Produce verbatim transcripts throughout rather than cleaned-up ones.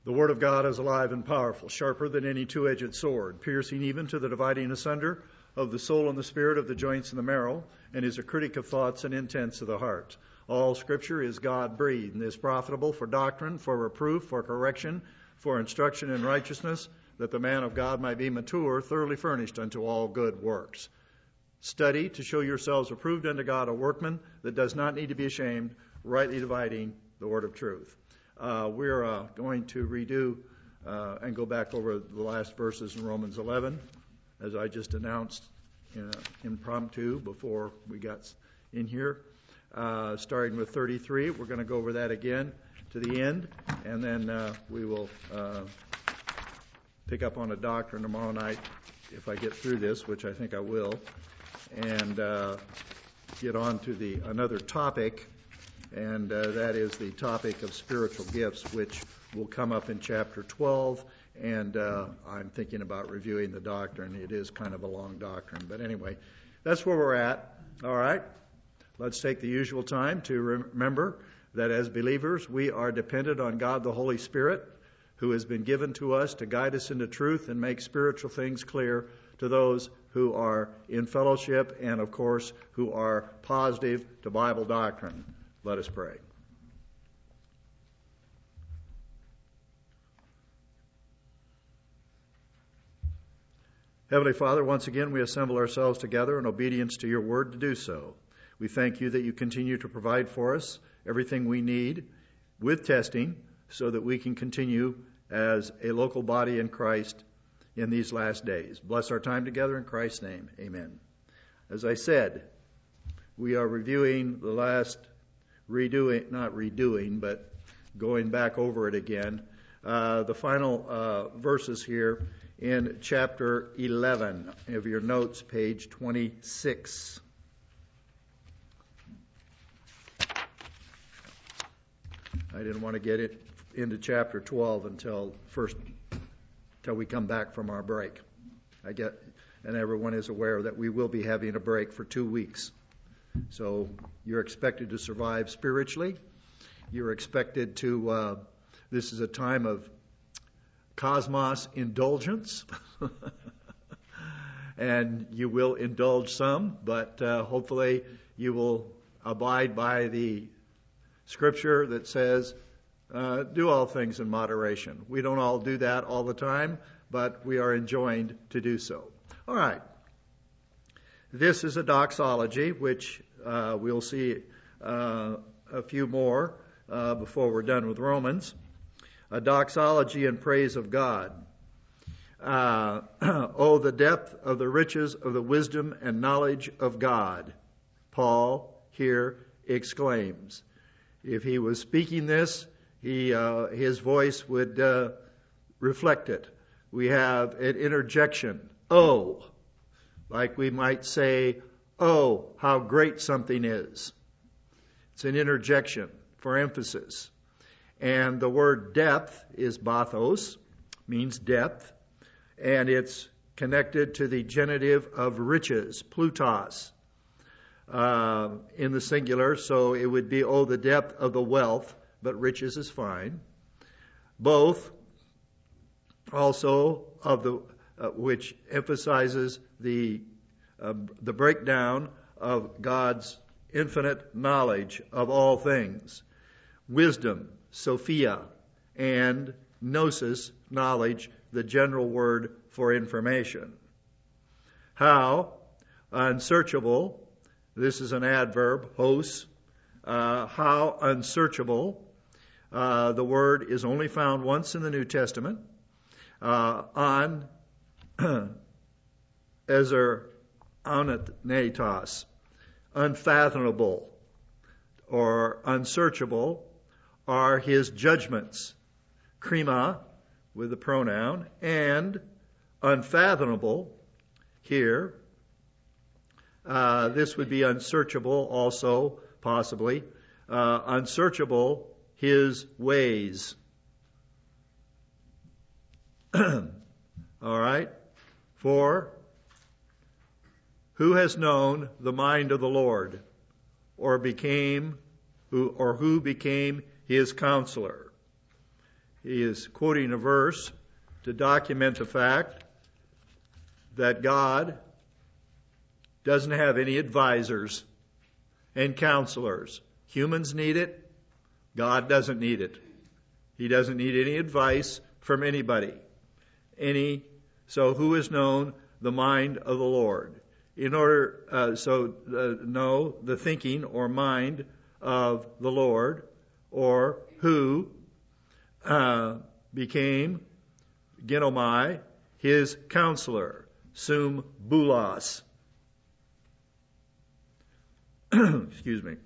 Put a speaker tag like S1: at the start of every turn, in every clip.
S1: The word of God is alive and powerful, sharper than any two-edged sword, piercing even to the dividing asunder of the soul and the spirit, of the joints and the marrow, and is a critic of thoughts and intents of the heart. All Scripture is God-breathed and is profitable for doctrine, for reproof, for correction, for instruction in righteousness, that the man of God might be mature, thoroughly furnished unto all good works. Study to show yourselves approved unto God, a workman that does not need to be ashamed, rightly dividing the word of truth. Uh, we're uh, going to redo uh, and go back over the last verses in Romans eleven, as I just announced in a, impromptu before we got in here. Uh, starting with thirty-three, we're going to go over that again to the end, and then uh, we will uh, pick up on a doctrine tomorrow night if I get through this, which I think I will, and uh, get on to the another topic. And uh, that is the topic of spiritual gifts, which will come up in chapter twelve. And uh, I'm thinking about reviewing the doctrine. It is kind of a long doctrine. But anyway, that's where we're at. All right. Let's take the usual time to remember that as believers, we are dependent on God the Holy Spirit, who has been given to us to guide us into truth and make spiritual things clear to those who are in fellowship and, of course, who are positive to Bible doctrine. Let us pray. Heavenly Father, once again we assemble ourselves together in obedience to your word to do so. We thank you that you continue to provide for us everything we need with testing so that we can continue as a local body in Christ in these last days. Bless our time together in Christ's name. Amen. As I said, we are reviewing the last redoing, not redoing, but going back over it again, uh, the final uh, verses here in chapter eleven of your notes, page twenty-six. I didn't want to get it into chapter twelve until first, till we come back from our break. I get, and everyone is aware that we will be having a break for two weeks. So you're expected to survive spiritually. You're expected to, uh, this is a time of cosmos indulgence. And you will indulge some, but uh, hopefully you will abide by the scripture that says, uh, do all things in moderation. We don't all do that all the time, but we are enjoined to do so. All right. This is a doxology, which uh, we'll see uh, a few more uh, before we're done with Romans. A doxology in praise of God. Uh, oh, the depth of the riches of the wisdom and knowledge of God, Paul here exclaims. If he was speaking this, he uh, his voice would uh, reflect it. We have an interjection. Oh. Like we might say, oh, how great something is. It's an interjection for emphasis. And the word depth is bathos, means depth, and it's connected to the genitive of riches, plutos, uh, in the singular, so it would be, oh, the depth of the wealth, but riches is fine. Both, also, of the Uh, which emphasizes the uh, the breakdown of God's infinite knowledge of all things. Wisdom, Sophia, and gnosis, knowledge, the general word for information. How? Unsearchable. This is an adverb, hos. Uh, how unsearchable. Uh, the word is only found once in the New Testament. Uh, on Ezer anatos, unfathomable or unsearchable are his judgments, krima with the pronoun, and unfathomable here. Uh, this would be unsearchable also, possibly. Uh, unsearchable, his ways. All right? For who has known the mind of the Lord, or became who or who became his counselor? he is quoting a verse to document the fact that God doesn't have any advisors and counselors. Humans need it. God doesn't need it. He doesn't need any advice from anybody. Any, so who has known the mind of the Lord? In order, uh, so uh, know the thinking or mind of the Lord, or who uh, became Genomai, his counselor, sum bulos. Excuse me.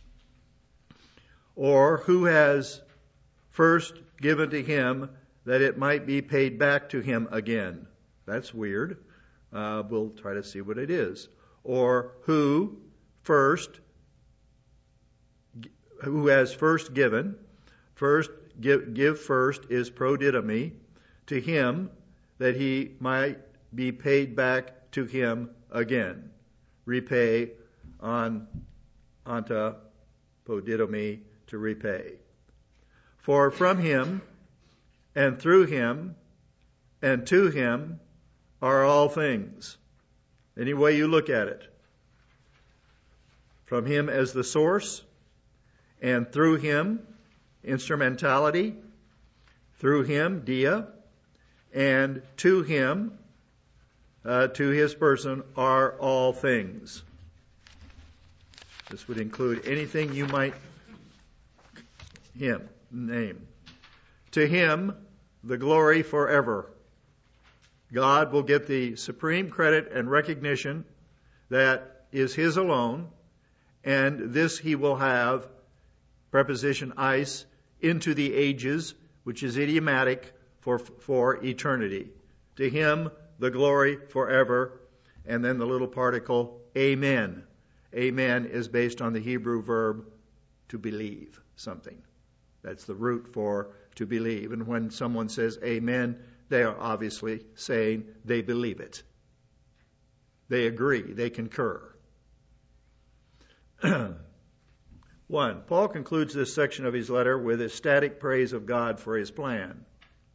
S1: Or who has first given to him that it might be paid back to him again. That's weird. Uh, we'll try to see what it is. Or who first, who has first given, first give, give first is prodidomi, to him that he might be paid back to him again. Repay on anta prodidomi, to repay. For from him and through him and to him are all things. Any way you look at it. From him as the source, and through him, instrumentality, through him, dia, and to him, uh, to his person, are all things. This would include anything you might him name. To him, the glory forever. God will get the supreme credit and recognition that is his alone, and this he will have, preposition eis, into the ages, which is idiomatic for, for eternity. To him, the glory forever, and then the little particle, amen. Amen is based on the Hebrew verb to believe something. That's the root for to believe. And when someone says amen, they are obviously saying they believe it. They agree. They concur. One, Paul concludes this section of his letter with ecstatic praise of God for his plan.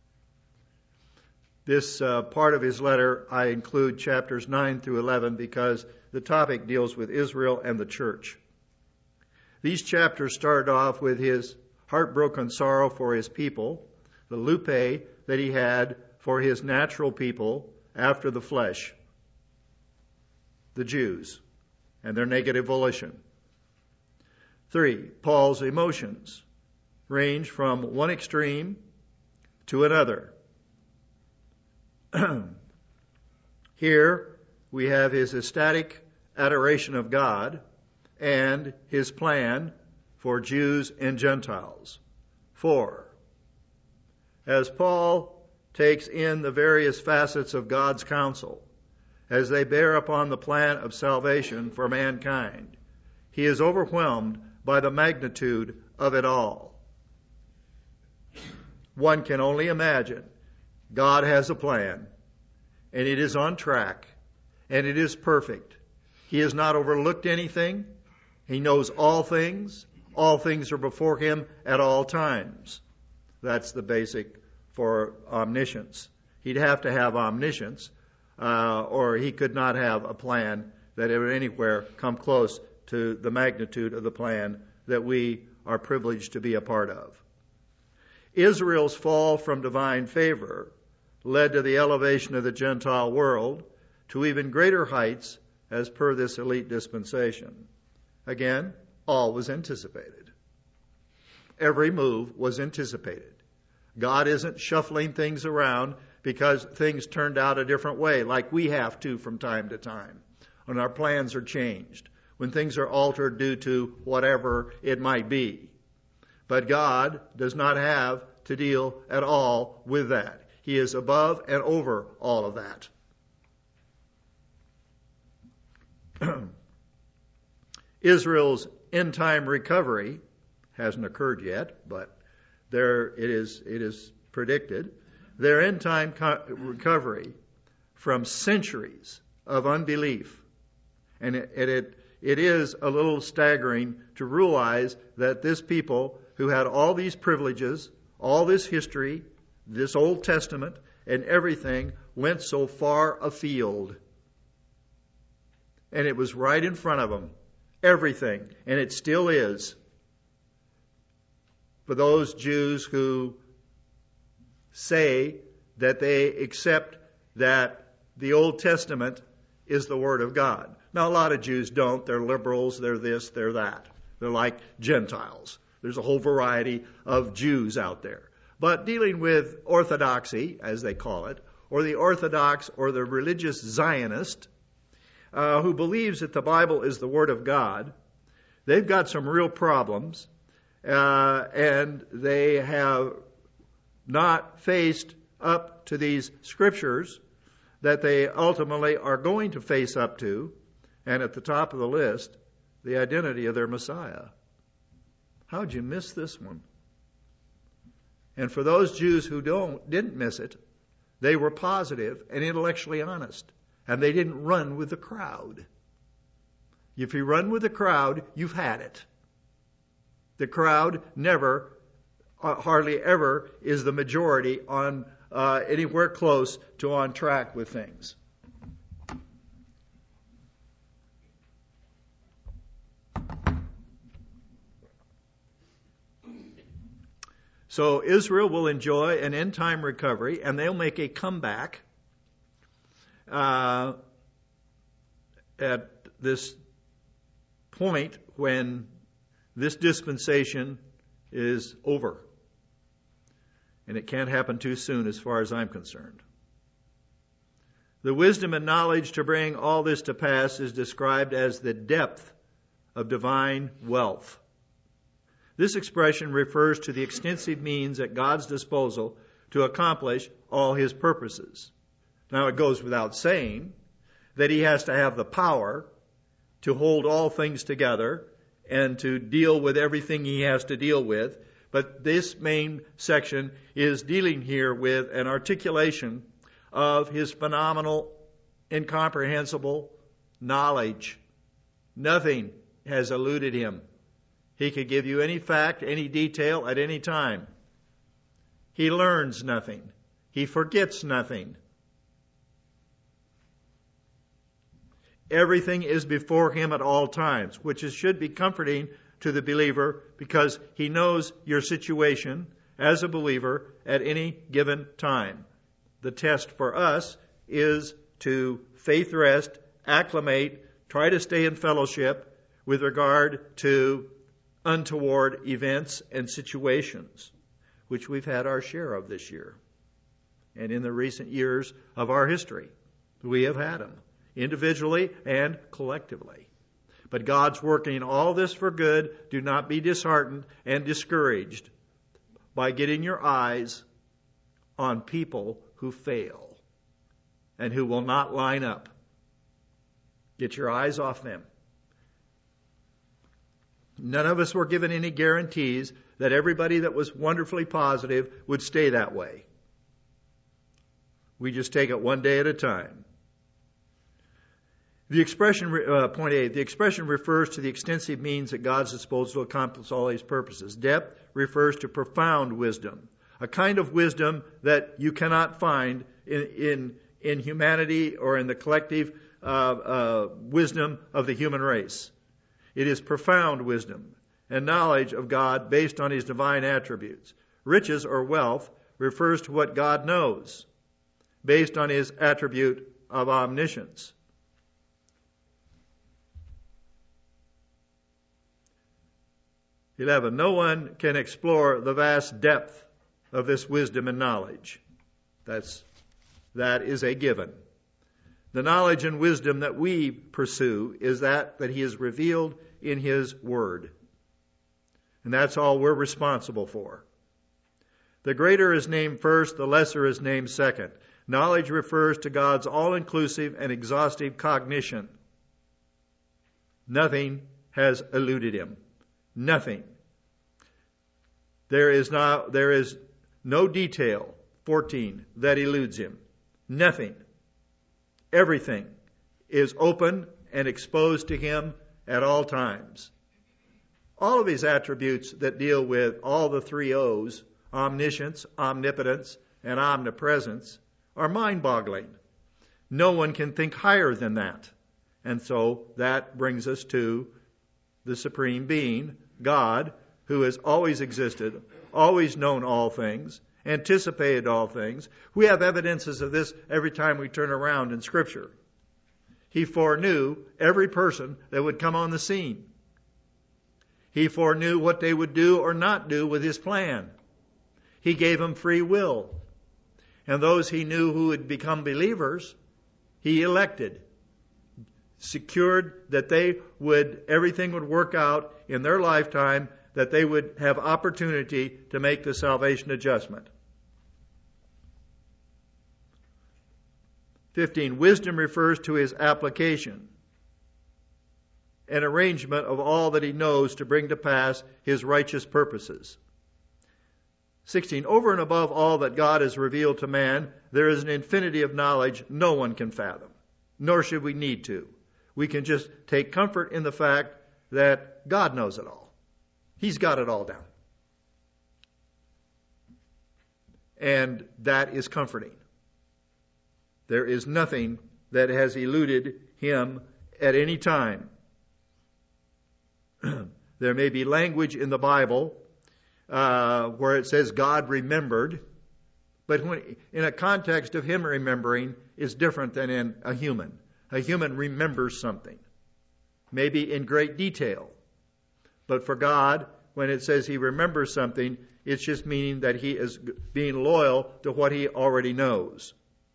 S1: This uh, part of his letter, I include chapters nine through eleven because the topic deals with Israel and the church. These chapters start off with his heartbroken sorrow for his people, the lupe that he had for his natural people after the flesh, the Jews, and their negative volition. Three, Paul's emotions range from one extreme to another. Here we have his ecstatic adoration of God and his plan for Jews and Gentiles. Four, as Paul takes in the various facets of God's counsel, as they bear upon the plan of salvation for mankind, he is overwhelmed by the magnitude of it all. One can only imagine God has a plan, and it is on track, and it is perfect. He has not overlooked anything. He knows all things. All things are before him at all times. That's the basic for omniscience. He'd have to have omniscience, uh, or he could not have a plan that would anywhere come close to the magnitude of the plan that we are privileged to be a part of. Israel's fall from divine favor led to the elevation of the Gentile world to even greater heights as per this elite dispensation. Again, all was anticipated. Every move was anticipated. God isn't shuffling things around because things turned out a different way, like we have to from time to time, when our plans are changed, when things are altered due to whatever it might be. But God does not have to deal at all with that. He is above and over all of that. Israel's end-time recovery hasn't occurred yet, but there it is. It is predicted. Their end-time co- recovery from centuries of unbelief, and it, it it is a little staggering to realize that this people who had all these privileges, all this history, this Old Testament, and everything went so far afield. And it was right in front of them. Everything. And it still is. For those Jews who say that they accept that the Old Testament is the Word of God. Now, a lot of Jews don't. They're liberals, they're this, they're that. They're like Gentiles. There's a whole variety of Jews out there. But dealing with orthodoxy, as they call it, or the Orthodox or the religious Zionist, uh, who believes that the Bible is the Word of God, they've got some real problems, uh, and they have not faced up to these scriptures that they ultimately are going to face up to, and at the top of the list, the identity of their Messiah. How'd you miss this one? And for those Jews who don't, didn't miss it, they were positive and intellectually honest, and they didn't run with the crowd. If you run with the crowd, you've had it. The crowd never, uh, hardly ever, is the majority on uh, anywhere close to on track with things. So Israel will enjoy an end-time recovery, and they'll make a comeback uh, at this point when this dispensation is over. And it can't happen too soon as far as I'm concerned. The wisdom and knowledge to bring all this to pass is described as the depth of divine wealth. This expression refers to the extensive means at God's disposal to accomplish all His purposes. Now, it goes without saying that He has to have the power to hold all things together and to deal with everything He has to deal with. But this main section is dealing here with an articulation of His phenomenal, incomprehensible knowledge. Nothing has eluded Him. He could give you any fact, any detail at any time. He learns nothing. He forgets nothing. Everything is before Him at all times, which is, should be comforting to the believer because He knows your situation as a believer at any given time. The test for us is to faith rest, acclimate, try to stay in fellowship with regard to untoward events and situations, which we've had our share of this year. And in the recent years of our history, we have had them, individually and collectively. But God's working all this for good. Do not be disheartened and discouraged by getting your eyes on people who fail and who will not line up. Get your eyes off them. None of us were given any guarantees that everybody that was wonderfully positive would stay that way. We just take it one day at a time. The expression, uh, point A, the expression refers to the extensive means at God's disposal to accomplish all His purposes. Depth refers to profound wisdom, a kind of wisdom that you cannot find in in, in humanity or in the collective uh, uh, wisdom of the human race. It is profound wisdom and knowledge of God based on His divine attributes. Riches or wealth refers to what God knows, based on His attribute of omniscience. eleven. No one can explore the vast depth of this wisdom and knowledge. That's, that is a given. The knowledge and wisdom that we pursue is that that He has revealed in His Word. And that's all we're responsible for. The greater is named first, the lesser is named second. Knowledge refers to God's all-inclusive and exhaustive cognition. Nothing has eluded Him. Nothing. There is not, there is no detail, fourteen, that eludes Him. Nothing. Everything is open and exposed to Him at all times. All of His attributes that deal with all the three O's omniscience, omnipotence, and omnipresence are mind-boggling. No one can think higher than that. And so that brings us to the Supreme Being, God, who has always existed, always known all things, anticipated all things. We have evidences of this every time we turn around in Scripture. He foreknew every person that would come on the scene. He foreknew what they would do or not do with His plan. He gave them free will. And those He knew who would become believers, He elected, secured that they would, everything would work out in their lifetime, that they would have opportunity to make the salvation adjustment. fifteen. Wisdom refers to His application, an arrangement of all that He knows to bring to pass His righteous purposes. sixteen. Over and above all that God has revealed to man, there is an infinity of knowledge no one can fathom, nor should we need to. We can just take comfort in the fact that God knows it all. He's got it all down. And that is comforting. There is nothing that has eluded Him at any time. There may be language in the Bible uh, where it says God remembered, but when, in a context of Him remembering is different than in a human. A human remembers something, maybe in great detail. But for God, when it says He remembers something, it's just meaning that He is being loyal to what He already knows.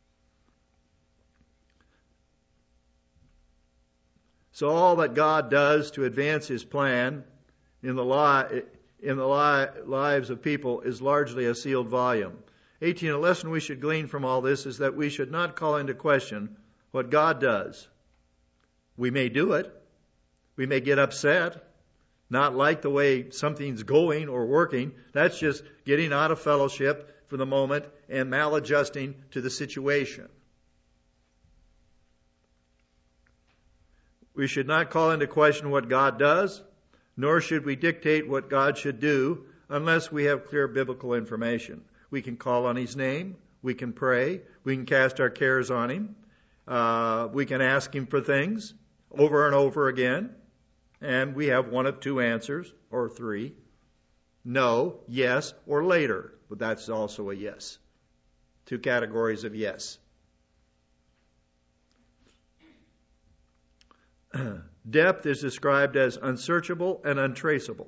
S1: So all that God does to advance His plan in the, li- in the li- lives of people is largely a sealed volume. eighteen. A lesson we should glean from all this is that we should not call into question what God does. We may do it. We may get upset, not like the way something's going or working. That's just getting out of fellowship for the moment and maladjusting to the situation. We should not call into question what God does, nor should we dictate what God should do unless we have clear biblical information. We can call on His name. We can pray. We can cast our cares on Him. Uh, we can ask Him for things over and over again. And we have one of two answers, or three. No, yes, or later. But that's also a yes. Two categories of yes. Depth is described as unsearchable and untraceable.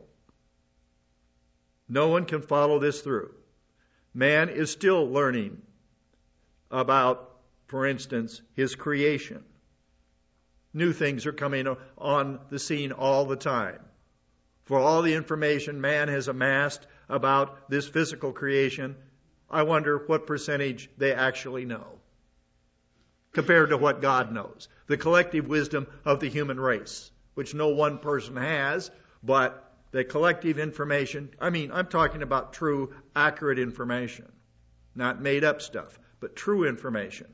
S1: No one can follow this through. Man is still learning about, for instance, his creation. New things are coming on the scene all the time. For all the information man has amassed about this physical creation, I wonder what percentage they actually know compared to what God knows. The collective wisdom of the human race, which no one person has, but the collective information. I mean, I'm talking about true, accurate information, not made up stuff, but true information.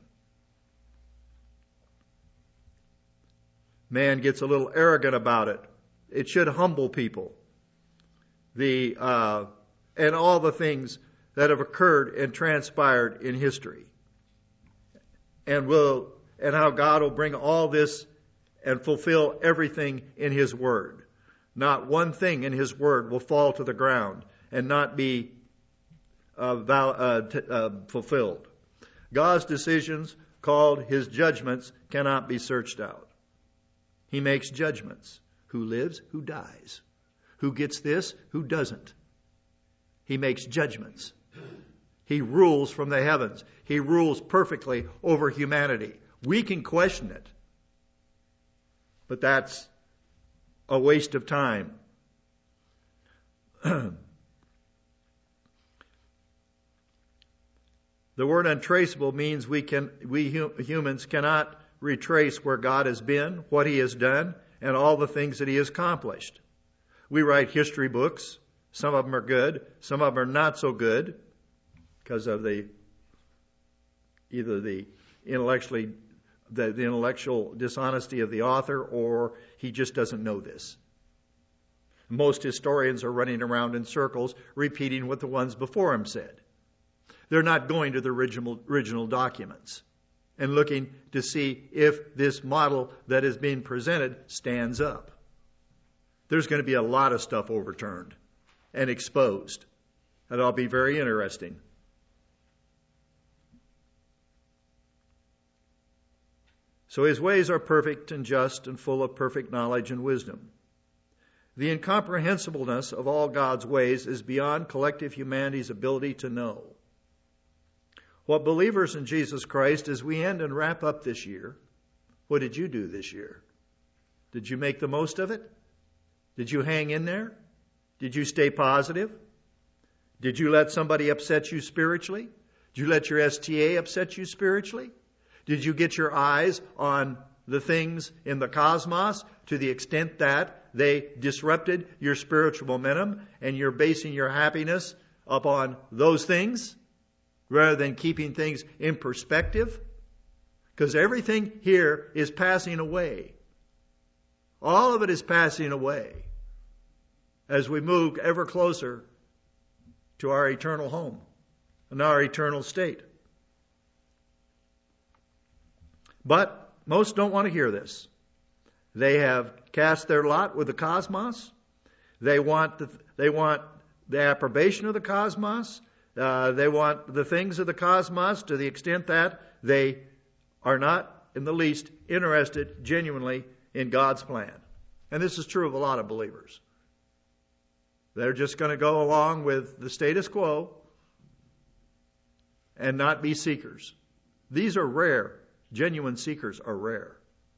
S1: Man gets a little arrogant about it. It should humble people. The uh, and all the things that have occurred and transpired in history. And will and how God will bring all this and fulfill everything in His Word. Not one thing in His Word will fall to the ground and not be uh, val- uh, t- uh, fulfilled. God's decisions, called His judgments, cannot be searched out. He makes judgments. Who lives, who dies. Who gets this, who doesn't. He makes judgments. He rules from the heavens. He rules perfectly over humanity. We can question it, but that's a waste of time. The word untraceable means we can, we humans cannot retrace where God has been, what He has done, and all the things that He has accomplished. We write history books. Some of them are good. Some of them are not so good because of the either the intellectually the, the intellectual dishonesty of the author, or he just doesn't know this. Most historians are running around in circles repeating what the ones before him said. They're not going to the original, original documents and looking to see if this model that is being presented stands up. There's going to be a lot of stuff overturned and exposed. And it'll be very interesting. So his ways are perfect and just and full of perfect knowledge and wisdom. The incomprehensibleness of all God's ways is beyond collective humanity's ability to know. What believers in Jesus Christ, as we end and wrap up this year, what did you do this year? Did you make the most of it? Did you hang in there? Did you stay positive? Did you let somebody upset you spiritually? Did you let your S T A upset you spiritually? Did you get your eyes on the things in the cosmos to the extent that they disrupted your spiritual momentum and you're basing your happiness upon those things rather than keeping things in perspective? Because everything here is passing away. All of it is passing away as we move ever closer to our eternal home and our eternal state. But most don't want to hear this. They have cast their lot with the cosmos. They want the, they want the approbation of the cosmos. Uh, they want the things of the cosmos to the extent that they are not in the least interested genuinely in God's plan. And this is true of a lot of believers. They're just going to go along with the status quo and not be seekers. These are rare. Genuine seekers are rare.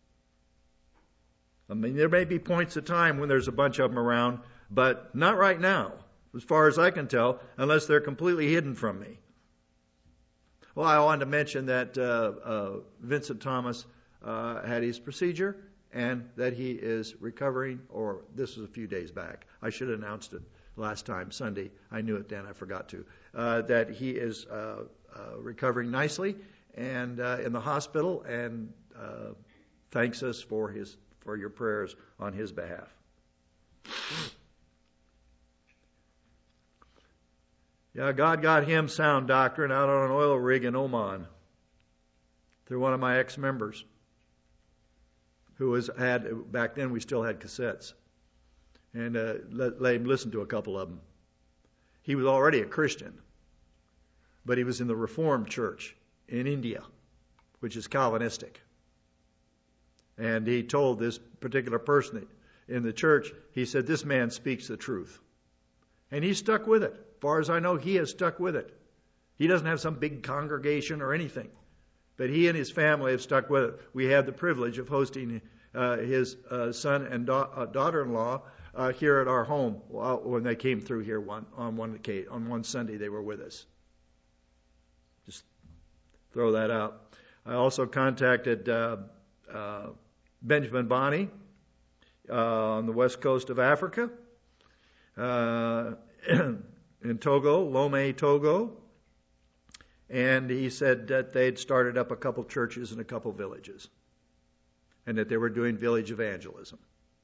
S1: I mean, there may be points of time when there's a bunch of them around, but not right now, as far as I can tell, unless they're completely hidden from me. Well, I wanted to mention that uh, uh, Vincent Thomas uh, had his procedure and that he is recovering, or this was a few days back. I should have announced it last time, Sunday. I knew it then, I forgot to. Uh, that he is uh, uh, recovering nicely and uh, in the hospital, and uh, thanks us for his for your prayers on his behalf. Yeah, God got him sound doctrine out on an oil rig in Oman through one of my ex-members who was had back then we still had cassettes, and uh, let, let him listen to a couple of them. He was already a Christian, but he was in the Reformed Church in India, which is Calvinistic. And he told this particular person in the church, he said, this man speaks the truth. And he stuck with it. As far as I know, he has stuck with it. He doesn't have some big congregation or anything. But he and his family have stuck with it. We had the privilege of hosting uh, his uh, son and da- uh, daughter-in-law uh, here at our home when they came through here one, on one occasion, on one Sunday they were with us. Just throw that out. I also contacted uh, uh, Benjamin Bonney uh, on the west coast of Africa, uh, in Togo, Lome, Togo. And he said that they'd started up a couple churches in a couple villages, and that they were doing village evangelism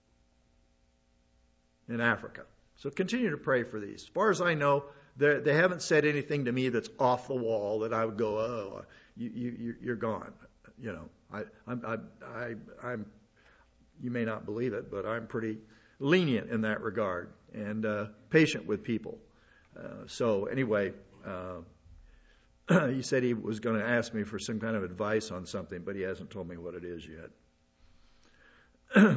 S1: in Africa. So continue to pray for these. As far as I know, they haven't said anything to me that's off the wall that I would go, oh, you, you, you're gone. You know, I, I'm, I, I, I'm. You may not believe it, but I'm pretty lenient in that regard and uh, patient with people. Uh, so anyway. Uh, He said he was going to ask me for some kind of advice on something, but he hasn't told me what it is yet.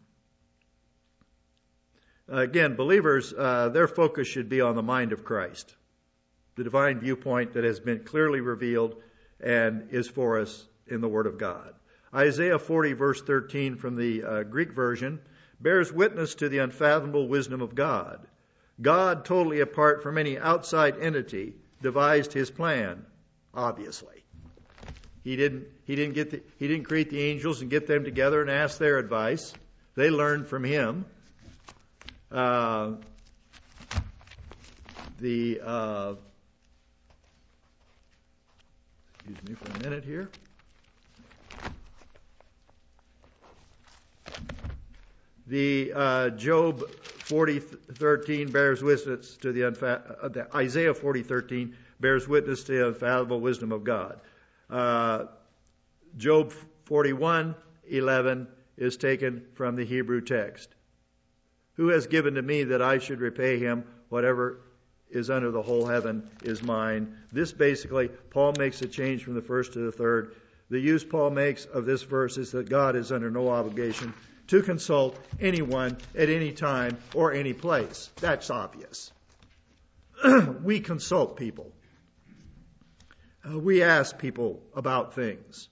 S1: Again, believers, uh, their focus should be on the mind of Christ, the divine viewpoint that has been clearly revealed and is for us in the Word of God. Isaiah forty, verse thirteen from the uh, Greek version, bears witness to the unfathomable wisdom of God. God, totally apart from any outside entity, devised his plan. Obviously, he didn't. He didn't get. The, he didn't create the angels and get them together and ask their advice. They learned from him. Uh, the uh, excuse me for a minute here. The uh, Job forty thirteen bears witness to the, unfa- uh, the Isaiah forty thirteen bears witness to the infallible wisdom of God. Uh, Job forty-one eleven is taken from the Hebrew text. Who has given to me that I should repay him? Whatever is under the whole heaven is mine. This basically, Paul makes a change from the first to the third. The use Paul makes of this verse is that God is under no obligation to consult anyone at any time or any place. That's obvious. We consult people. Uh, we ask people about things.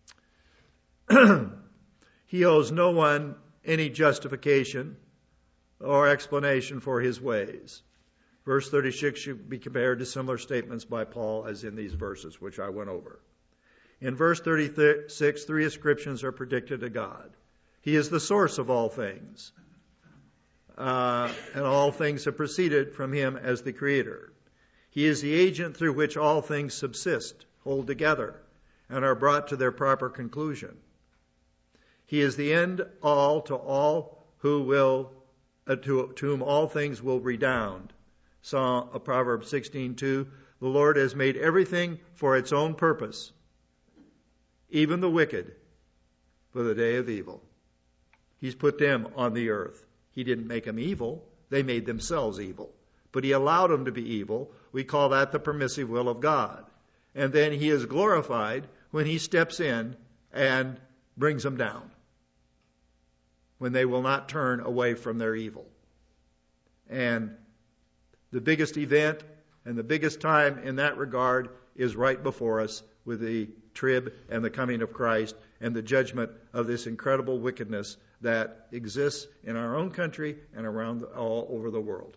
S1: He owes no one any justification or explanation for his ways. Verse thirty-six should be compared to similar statements by Paul as in these verses, which I went over. In verse thirty-six, three ascriptions are predicted to God. He is the source of all things, uh, and all things have proceeded from him as the creator. He is the agent through which all things subsist, hold together, and are brought to their proper conclusion. He is the end all to all who will, uh, to, to whom all things will redound. Psalm, uh, Proverbs sixteen two, the Lord has made everything for its own purpose, even the wicked for the day of evil. He's put them on the earth. He didn't make them evil. They made themselves evil. But he allowed them to be evil. We call that the permissive will of God. And then he is glorified when he steps in and brings them down, when they will not turn away from their evil. And the biggest event and the biggest time in that regard is right before us with the trib and the coming of Christ and the judgment of this incredible wickedness that exists in our own country and around all over the world.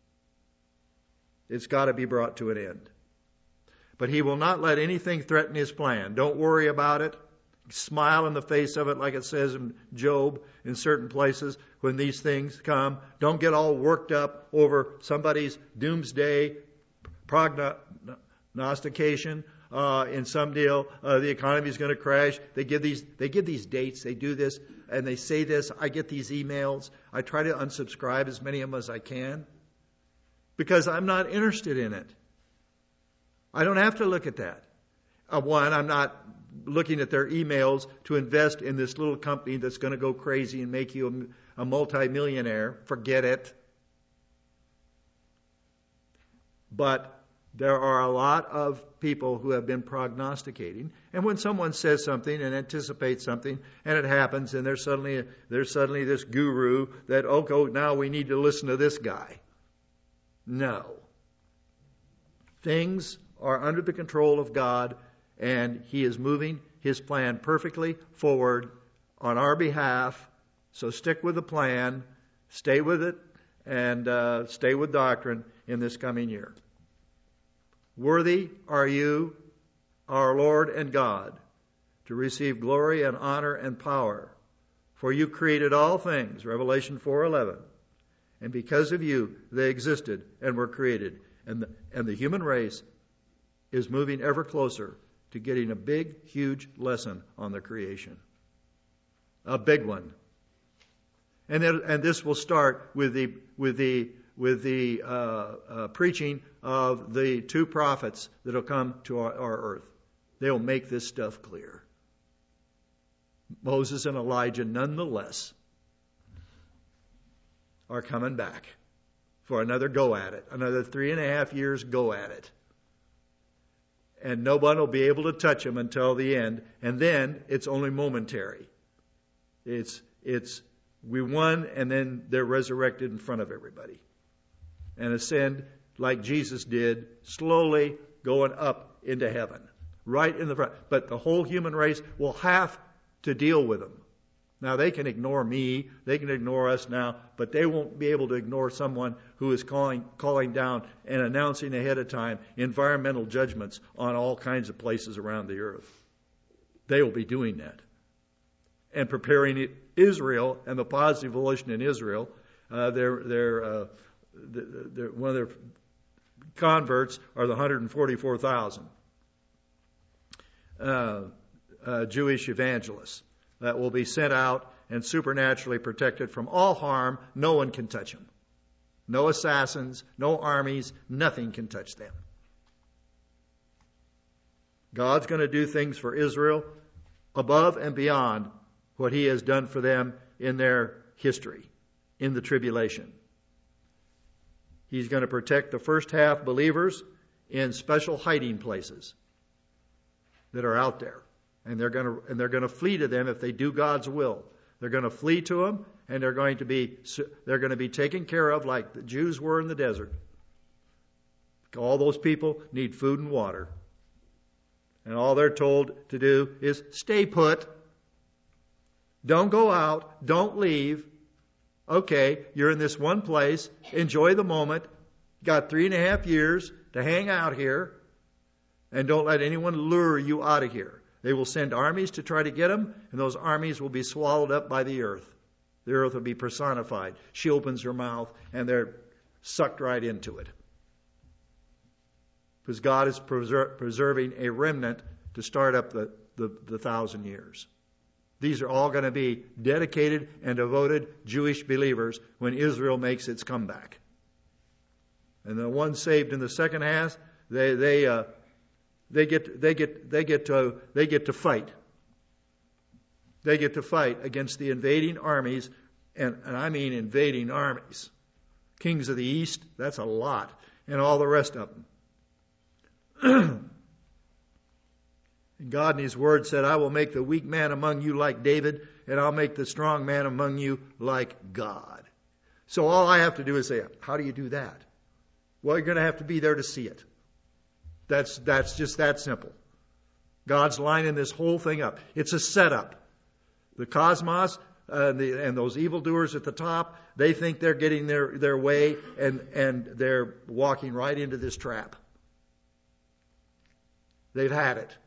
S1: It's got to be brought to an end. But he will not let anything threaten his plan. Don't worry about it. Smile in the face of it, like it says in Job in certain places when these things come. Don't get all worked up over somebody's doomsday prognostication uh, in some deal. Uh, the economy is going to crash. They give these they give these dates. They do this and they say this. I get these emails. I try to unsubscribe as many of them as I can because I'm not interested in it. I don't have to look at that. Uh, one, I'm not looking at their emails to invest in this little company that's going to go crazy and make you a, a multimillionaire. Forget it. But there are a lot of people who have been prognosticating, and when someone says something and anticipates something, and it happens, and there's suddenly there's suddenly this guru that, okay, now we need to listen to this guy. No. Things are under the control of God, and he is moving his plan perfectly forward on our behalf. So stick with the plan, stay with it, and uh, stay with doctrine in this coming year. Worthy are you, our Lord and God, to receive glory and honor and power. For you created all things, Revelation four eleven. And because of you, they existed and were created. And the, and the human race is moving ever closer to getting a big, huge lesson on the creation. A big one. And then, and this will start with the with the with the uh, uh, preaching of the two prophets that will come to our, our earth. They'll make this stuff clear. Moses and Elijah, nonetheless, are coming back for another go at it, another three and a half years go at it. And no one will be able to touch them until the end. And then it's only momentary. It's it's we won, and then they're resurrected in front of everybody. And ascend like Jesus did, slowly going up into heaven. Right in the front. But the whole human race will have to deal with them. Now they can ignore me, they can ignore us now, but they won't be able to ignore someone who is calling calling down and announcing ahead of time environmental judgments on all kinds of places around the earth. They will be doing that. And preparing Israel and the positive volition in Israel, uh, their their uh, their, one of their converts are the one hundred forty-four thousand uh, uh, Jewish evangelists that will be sent out and supernaturally protected from all harm. No one can touch them. No assassins, no armies, nothing can touch them. God's going to do things for Israel above and beyond what He has done for them in their history, in the tribulation. He's going to protect the first half believers in special hiding places that are out there. And they're going to, and they're going to flee to them if they do God's will. They're going to flee to them, and they're going to be, they're going to be taken care of like the Jews were in the desert. All those people need food and water. And all they're told to do is stay put. Don't go out. Don't leave. Okay, you're in this one place. Enjoy the moment. Got three and a half years to hang out here. And don't let anyone lure you out of here. They will send armies to try to get them, and those armies will be swallowed up by the earth. The earth will be personified. She opens her mouth, and they're sucked right into it. Because God is preser- preserving a remnant to start up the, the, the thousand years. These are all going to be dedicated and devoted Jewish believers when Israel makes its comeback. And the ones saved in the second half, they they uh, they get they get they get to they get to fight. They get to fight against the invading armies, and, and I mean invading armies. Kings of the East, that's a lot, and all the rest of them. God in His Word said, I will make the weak man among you like David, and I'll make the strong man among you like God. So all I have to do is say, how do you do that? Well, you're going to have to be there to see it. That's, that's just that simple. God's lining this whole thing up. It's a setup. The cosmos uh, the, and those evildoers at the top, they think they're getting their, their way, and, and they're walking right into this trap. They've had it.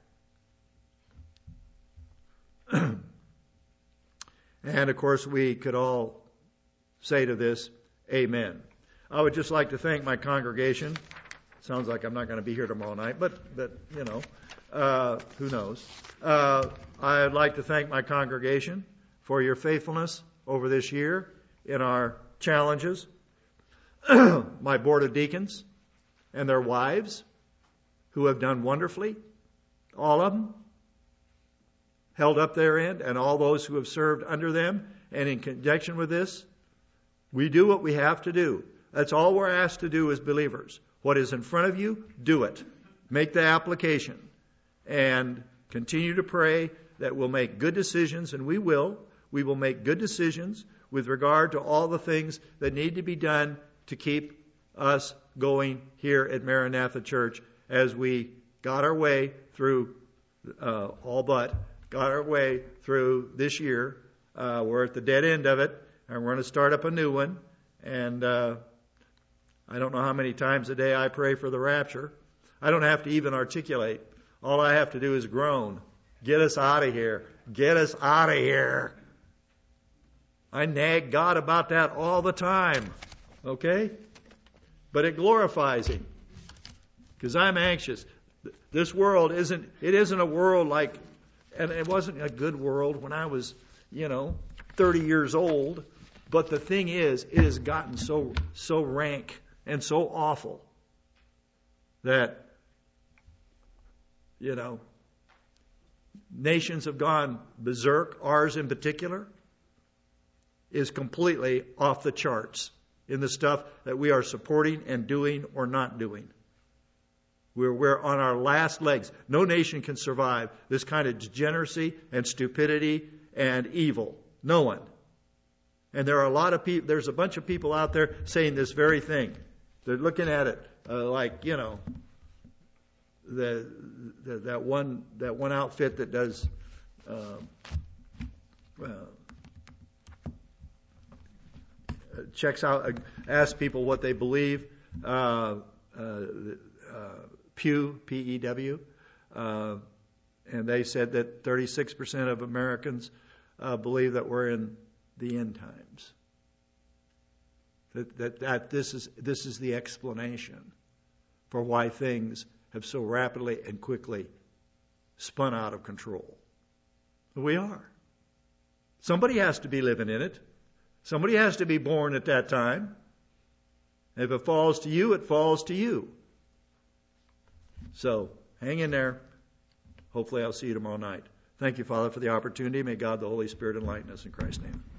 S1: And of course we could all say to this, amen. I would just like to thank my congregation. Sounds like I'm not going to be here tomorrow night, but, but you know, uh, who knows. Uh, I'd like to thank my congregation for your faithfulness over this year in our challenges. My board of deacons and their wives who have done wonderfully, all of them, held up their end, and all those who have served under them. And in conjunction with this, we do what we have to do. That's all we're asked to do as believers. What is in front of you, do it. Make the application. And continue to pray that we'll make good decisions, and we will. We will make good decisions with regard to all the things that need to be done to keep us going here at Maranatha Church as we got our way through, uh, all but, got our way through this year. Uh, we're at the dead end of it, and we're going to start up a new one. And uh, I don't know how many times a day I pray for the rapture. I don't have to even articulate. All I have to do is groan. Get us out of here. Get us out of here. I nag God about that all the time. Okay? But it glorifies Him. Because I'm anxious. This world isn't, it isn't a world like, and it wasn't a good world when I was, you know, thirty years old. But the thing is, it has gotten so, so rank and so awful that, you know, nations have gone berserk. Ours in particular is completely off the charts in the stuff that we are supporting and doing or not doing. We're, we're on our last legs. No nation can survive this kind of degeneracy and stupidity and evil. No one. And there are a lot of people, there's a bunch of people out there saying this very thing. They're looking at it uh, like, you know, the, the that one that one outfit that does uh, uh, checks out, uh, asks people what they believe. Uh, uh, uh, Pew, P E W, uh, and they said that thirty-six percent of Americans uh, believe that we're in the end times. That, that, that this is this is the explanation for why things have so rapidly and quickly spun out of control. We are. Somebody has to be living in it. Somebody has to be born at that time. If it falls to you, it falls to you. So, hang in there. Hopefully I'll see you tomorrow night. Thank you, Father, for the opportunity. May God the Holy Spirit enlighten us in Christ's name.